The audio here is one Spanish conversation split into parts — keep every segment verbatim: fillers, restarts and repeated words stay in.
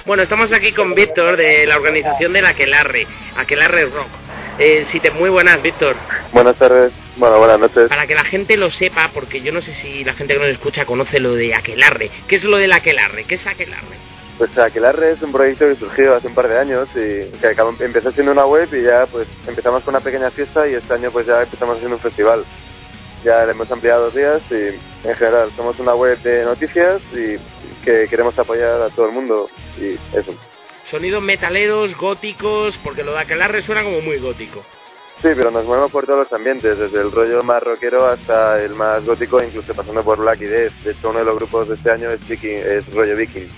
Bueno, estamos aquí con Víctor de la organización del Aquelarre, Aquelarre Rock. Eh, sí, te, muy buenas, Víctor. Buenas tardes, bueno, buenas noches. Para que la gente lo sepa, porque yo no sé si la gente que nos escucha conoce lo de Aquelarre. ¿Qué es lo del Aquelarre? ¿Qué es Aquelarre? Pues Aquelarre es un proyecto que surgió hace un par de años y que acabó, empezó siendo una web y ya pues empezamos con una pequeña fiesta y este año pues ya empezamos haciendo un festival. Ya le hemos ampliado dos días y en general somos una web de noticias y que queremos apoyar a todo el mundo y eso. Sonidos metaleros, góticos, porque lo de Aquelarre suena como muy gótico. Sí, pero nos movemos por todos los ambientes, desde el rollo más rockero hasta el más gótico, incluso pasando por Black y Death. De hecho, uno de los grupos de este año es, Viking, es rollo Viking.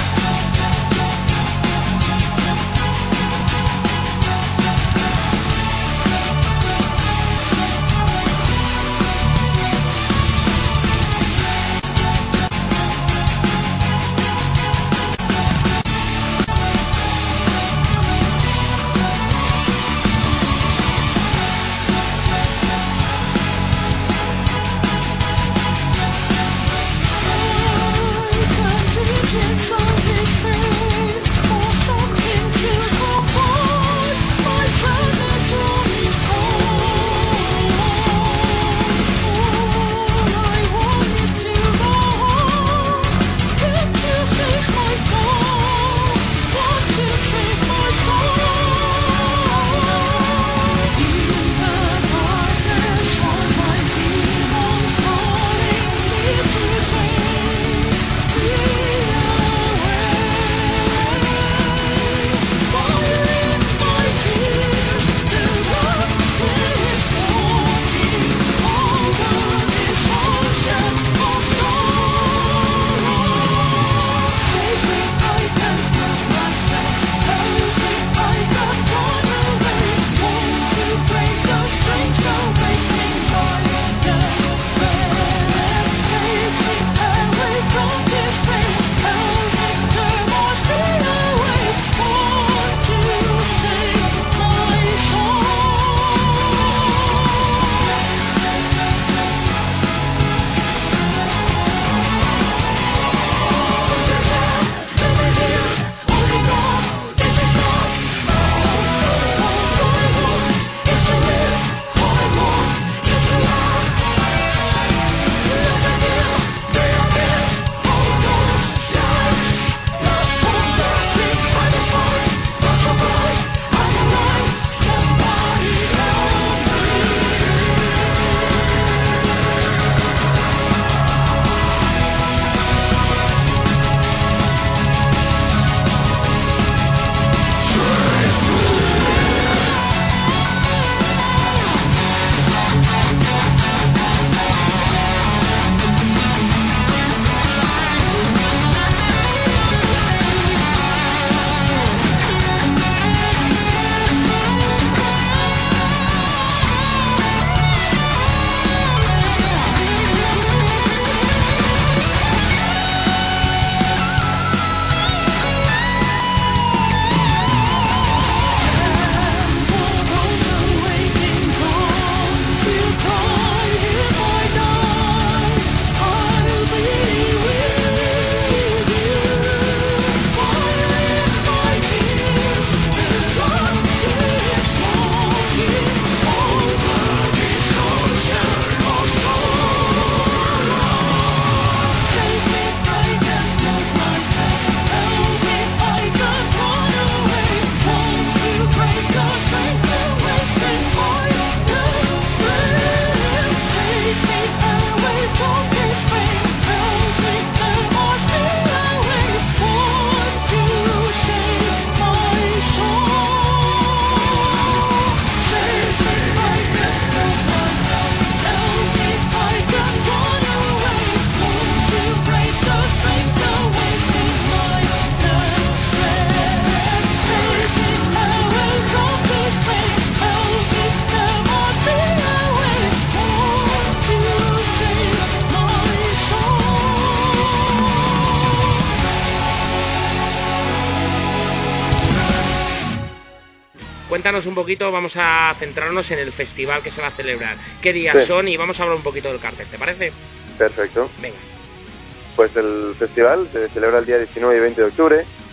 Cuéntanos un poquito, vamos a centrarnos en el festival que se va a celebrar. ¿Qué días sí. son? Y vamos a hablar un poquito del cartel, ¿te parece? Perfecto. Venga. Pues el festival se celebra el día diecinueve y veinte de octubre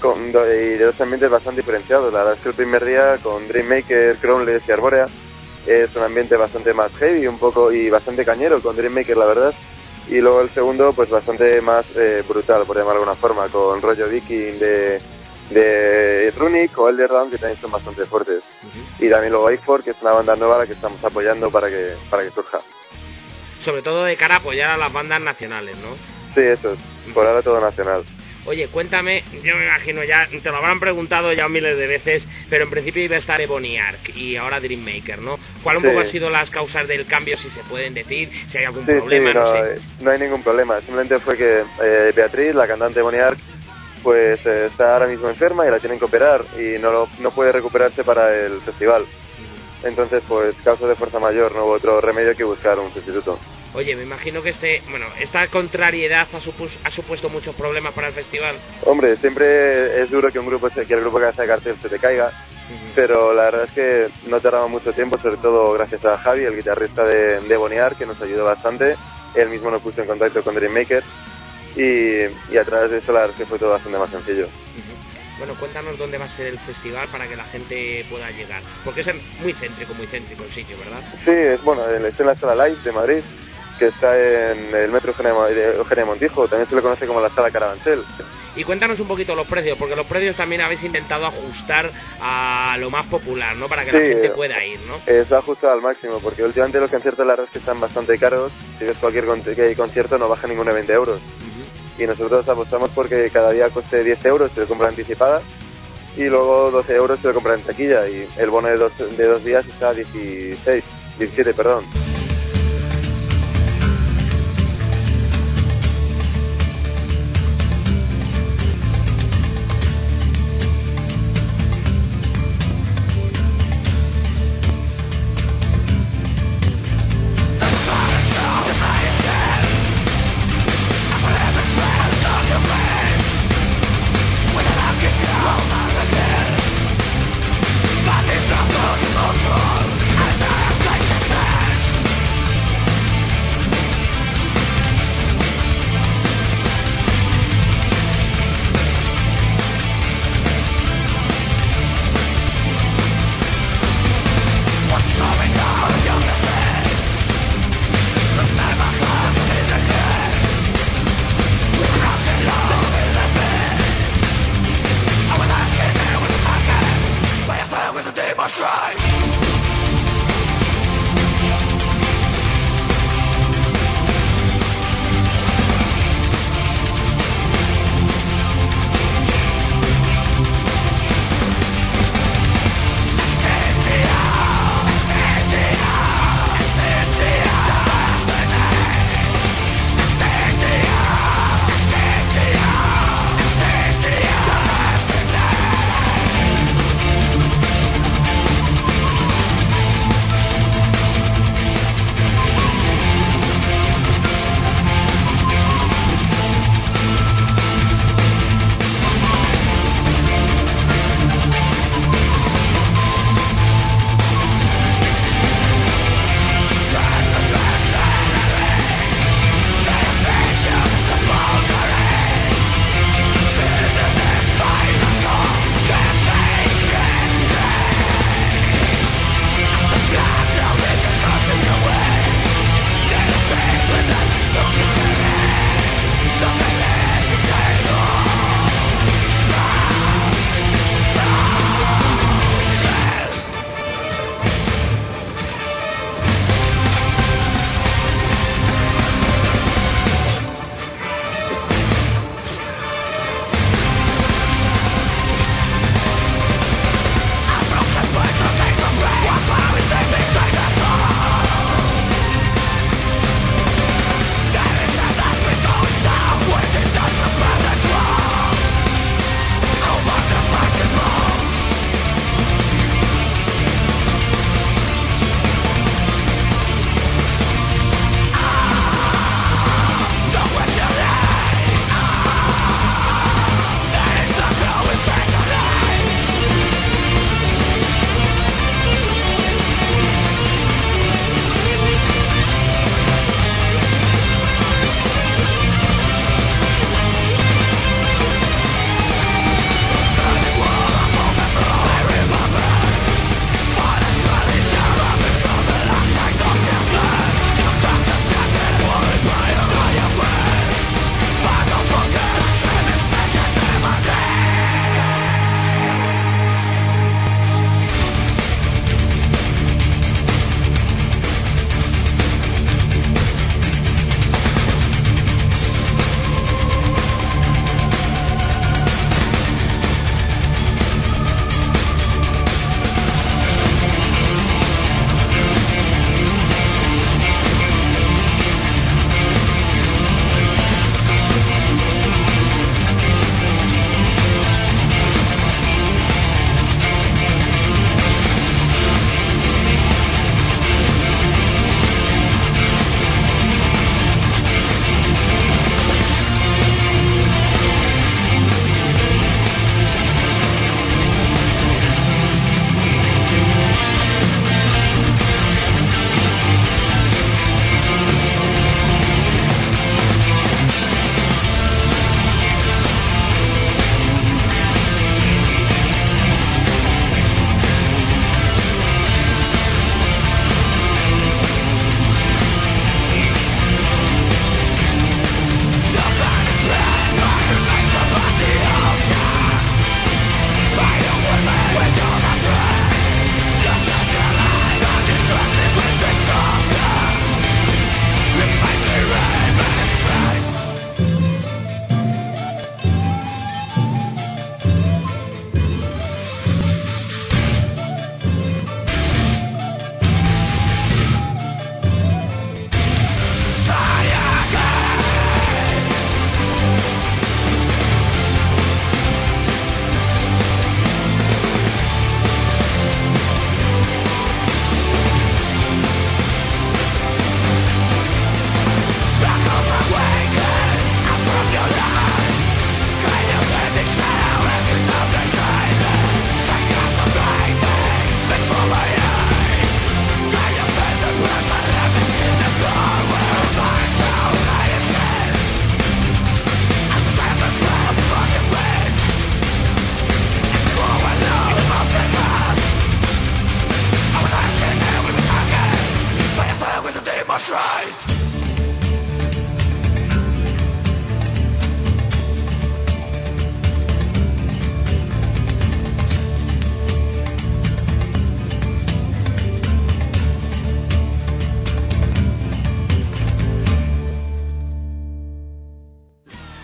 con, y de dos ambientes bastante diferenciados. La verdad es que el primer día con Dreammaker, Crownless y Arborea es un ambiente bastante más heavy un poco y bastante cañero con Dreammaker, la verdad. Y luego el segundo, pues bastante más eh, brutal, por llamarlo de alguna forma, con rollo Viking de, de Runic o Elderdown, que también son bastante fuertes. Uh-huh. Y también luego Icefor, que es una banda nueva a la que estamos apoyando para que para que surja. Sobre todo de cara a apoyar a las bandas nacionales, ¿no? Sí, eso es, por ahora todo nacional. Oye, cuéntame, yo me imagino ya, te lo habrán preguntado ya miles de veces, pero en principio iba a estar Ebony Arc y ahora Dreammaker, ¿no? ¿Cuál un sí. poco han sido las causas del cambio, si se pueden decir, si hay algún sí, problema, sí, no, no sé? No hay ningún problema, simplemente fue que eh, Beatriz, la cantante de Ebony Arc, pues eh, está ahora mismo enferma y la tienen que operar y no, lo, no puede recuperarse para el festival. Uh-huh. Entonces, pues, causa de fuerza mayor, no hubo otro remedio que buscar un sustituto. Oye, me imagino que este, bueno, esta contrariedad ha, supus, ha supuesto muchos problemas para el festival. Hombre, siempre es duro que un grupo, que el grupo que hace de cartel se te caiga, uh-huh. pero la verdad es que no tardaba mucho tiempo, sobre todo gracias a Javi, el guitarrista de, de Ebony Arc, que nos ayudó bastante. Él mismo nos puso en contacto con Dreammaker y, y a través de eso la verdad es que fue todo bastante más sencillo. Uh-huh. Bueno, cuéntanos dónde va a ser el festival para que la gente pueda llegar, porque es muy céntrico, muy céntrico el sitio, ¿verdad? Sí, es bueno, está en la Sala Live de Madrid, que está en el metro Eugenia Montijo, también se le conoce como la Sala Carabanchel. Y cuéntanos un poquito los precios, porque los precios también habéis intentado ajustar a lo más popular, ¿no? Para que sí, la gente pueda ir, ¿no? Está ajustado al máximo, porque últimamente los conciertos la verdad es que están bastante caros. Si ves cualquier concierto no baja ninguno de veinte euros. Uh-huh. Y nosotros apostamos porque cada día coste diez euros si lo compran anticipada, y luego doce euros si lo compran en taquilla, y el bono de dos, de dos días está a dieciséis, diecisiete, perdón.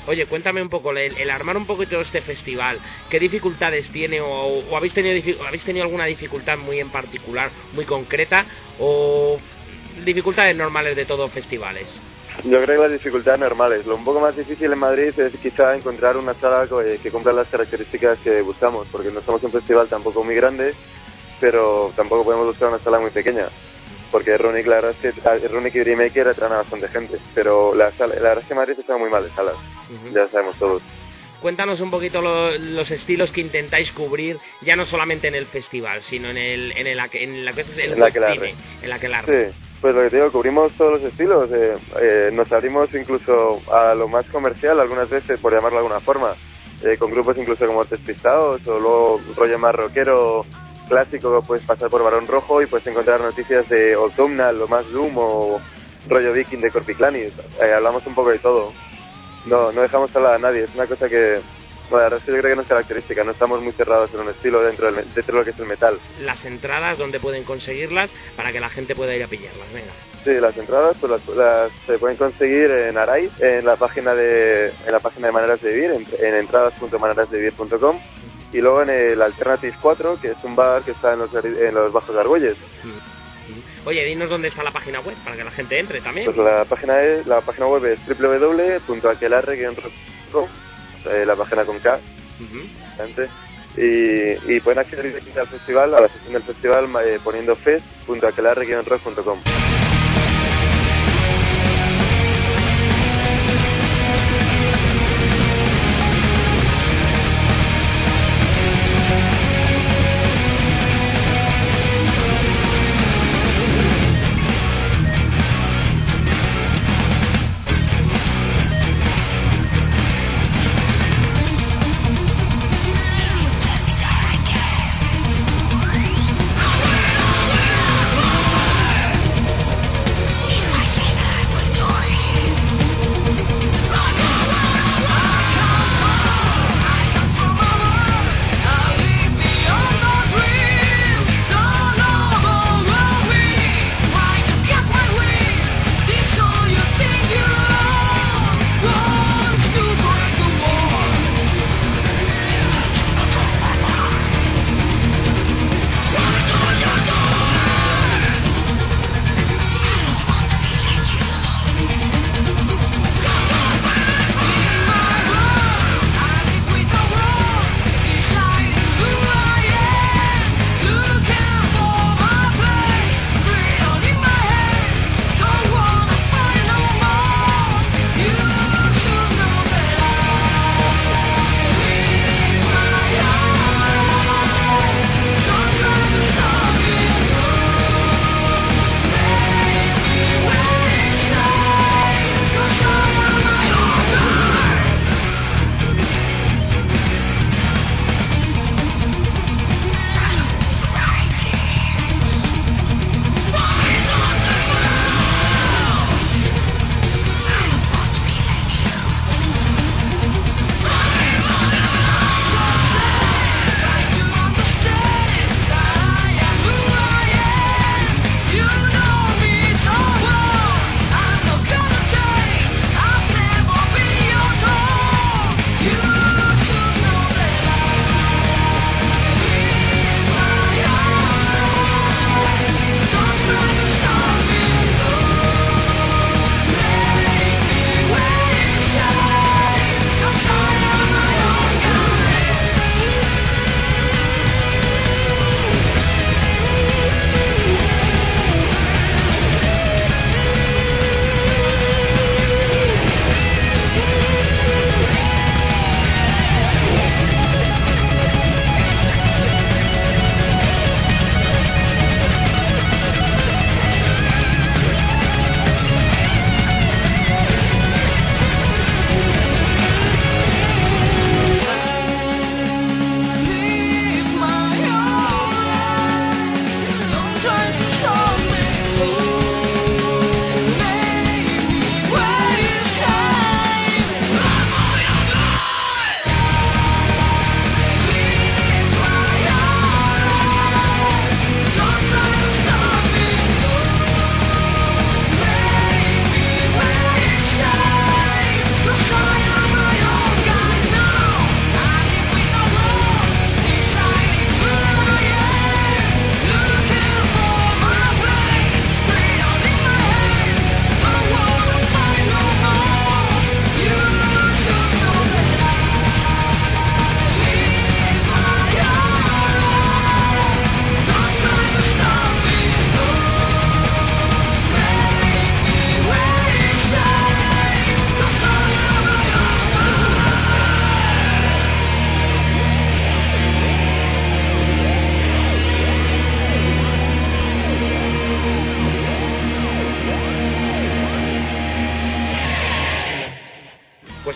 Oye, cuéntame un poco, el, el armar un poquito este festival, ¿qué dificultades tiene o, o habéis tenido habéis tenido alguna dificultad muy en particular, muy concreta, o dificultades normales de todos festivales? Yo creo que las dificultades normales. Lo un poco más difícil en Madrid es quizá encontrar una sala que, que cumpla las características que buscamos, porque no somos un festival tampoco muy grande, pero tampoco podemos buscar una sala muy pequeña, porque Runic, la verdad es que Runic y Dream Maker atraen a bastante gente, pero la, sala, la verdad es que Madrid está muy mal de salas, uh-huh. Ya sabemos todos. Cuéntanos un poquito lo, los estilos que intentáis cubrir, ya no solamente en el festival, sino en el en el, en la que es el en la cine, en la que la Sí, pues lo que te digo, cubrimos todos los estilos, eh, eh, nos abrimos incluso a lo más comercial algunas veces, por llamarlo de alguna forma, eh, con grupos incluso como Despistados, o luego un rollo más rockero clásico, puedes pasar por Barón Rojo y puedes encontrar noticias de Autumnal, lo más Doom, o rollo Viking de Corpiclanis, eh, hablamos un poco de todo. No, no dejamos hablar a nadie, es una cosa que, bueno, la verdad es que yo creo que no es característica, no estamos muy cerrados en un estilo dentro, del, dentro de lo que es el metal. Las entradas, ¿dónde pueden conseguirlas para que la gente pueda ir a pillarlas? Venga. Sí, las entradas pues las, las se pueden conseguir en Arais, en la página de en la página de Maneras de Vivir, en, en entradas punto maneras de vivir punto com, y luego en el Alternative cuatro, que es un bar que está en los, en los Bajos de Argüelles. Oye, dinos dónde está la página web para que la gente entre también. Pues la página es la página web es doble u doble u doble u punto aquelarre guion rock punto com, eh, la página con K, uh-huh. y, y pueden acceder directamente al festival, a la sesión del festival, eh, poniendo fest punto aquelarre guion rock punto com.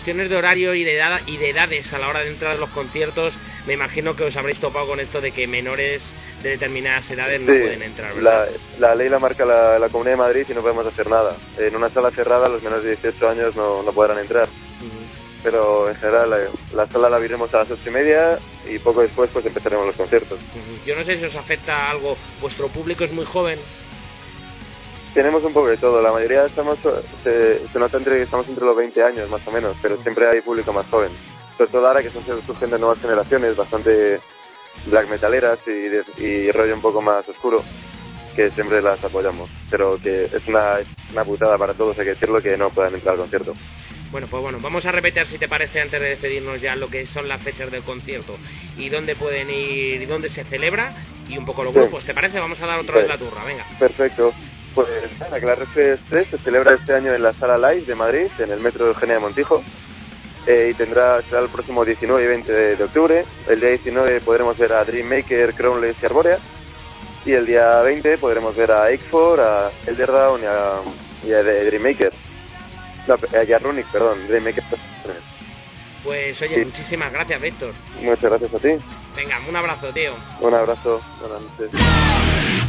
cuestiones de horario y de, edad, y de edades a la hora de entrar a los conciertos, me imagino que os habréis topado con esto de que menores de determinadas edades no sí, pueden entrar, ¿verdad? La, la ley la marca la, la Comunidad de Madrid y no podemos hacer nada. En una sala cerrada los menores de dieciocho años no, no podrán entrar. Uh-huh. Pero en general la, la sala la abriremos a las ocho y media y poco después pues empezaremos los conciertos. Uh-huh. Yo no sé si os afecta algo, vuestro público es muy joven. Tenemos un poco de todo, la mayoría estamos se, se nota entre estamos entre los veinte años más o menos, pero siempre hay público más joven. Sobre todo ahora que son surgiendo nuevas generaciones bastante black metaleras y, de, y rollo un poco más oscuro, que siempre las apoyamos, pero que es una, es una putada para todos, hay que decirlo, que no puedan entrar al concierto. Bueno, pues bueno, vamos a repetir, si te parece, antes de despedirnos ya, lo que son las fechas del concierto y dónde pueden ir y dónde se celebra y un poco los grupos. Sí. ¿Te parece? Vamos a dar otra sí. vez la turra, venga. Perfecto. Pues la Clarres tres se celebra este año en la Sala Live de Madrid, en el Metro Eugenia de Montijo, eh, y tendrá será el próximo diecinueve y veinte de, de octubre. El día diecinueve podremos ver a Dream Maker, Crownless y Arborea, y el día veinte podremos ver a Akefor, a Elderdown y a, y a Dream Maker. No, a Runic, perdón, Dream Maker. Pues oye, sí. Muchísimas gracias, Víctor. Muchas gracias a ti. Venga, un abrazo, tío. Un abrazo, buenas noches.